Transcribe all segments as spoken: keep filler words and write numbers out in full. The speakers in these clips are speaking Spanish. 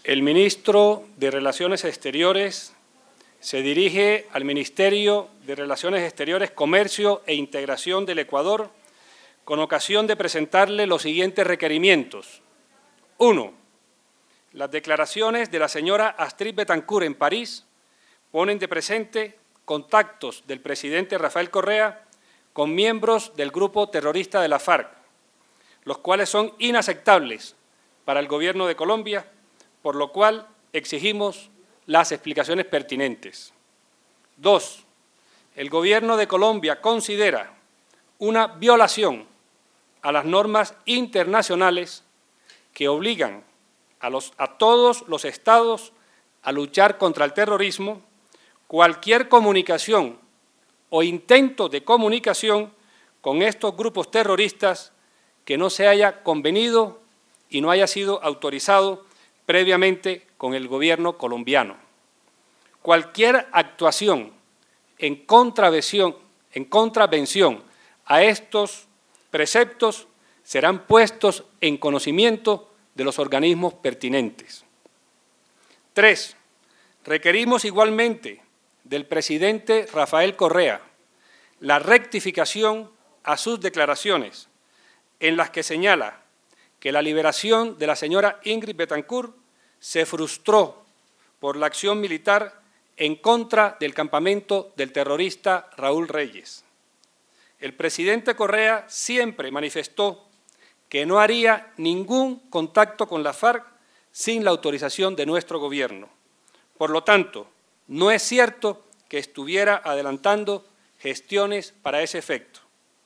El ministro de Relaciones Exteriores se dirige al Ministerio de Relaciones Exteriores, Comercio e Integración del Ecuador con ocasión de presentarle los siguientes requerimientos. Uno, las declaraciones de la señora Astrid Betancourt en París ponen de presente contactos del presidente Rafael Correa con miembros del grupo terrorista de la FARC, los cuales son inaceptables para el Gobierno de Colombia, por lo cual exigimos las explicaciones pertinentes. Dos, el Gobierno de Colombia considera una violación a las normas internacionales que obligan a, los, a todos los estados a luchar contra el terrorismo, cualquier comunicación o intento de comunicación con estos grupos terroristas que no se haya convenido y no haya sido autorizado previamente con el gobierno colombiano. Cualquier actuación en contravención, en contravención a estos preceptos serán puestos en conocimiento de los organismos pertinentes. Tres, requerimos igualmente del presidente Rafael Correa la rectificación a sus declaraciones en las que señala que la liberación de la señora Ingrid Betancourt se frustró por la acción militar en contra del campamento del terrorista Raúl Reyes. El presidente Correa siempre manifestó que no haría ningún contacto con la FARC sin la autorización de nuestro gobierno. Por lo tanto, no es cierto que estuviera adelantando gestiones para ese efecto.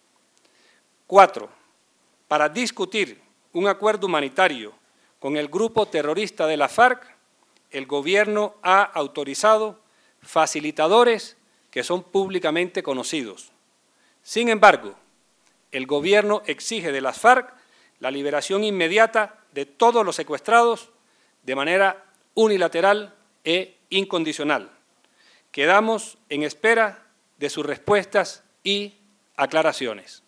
Cuatro, para discutir un acuerdo humanitario con el grupo terrorista de la FARC, el gobierno ha autorizado facilitadores que son públicamente conocidos. Sin embargo, el gobierno exige de las FARC la liberación inmediata de todos los secuestrados de manera unilateral e incondicional. Quedamos en espera de sus respuestas y aclaraciones.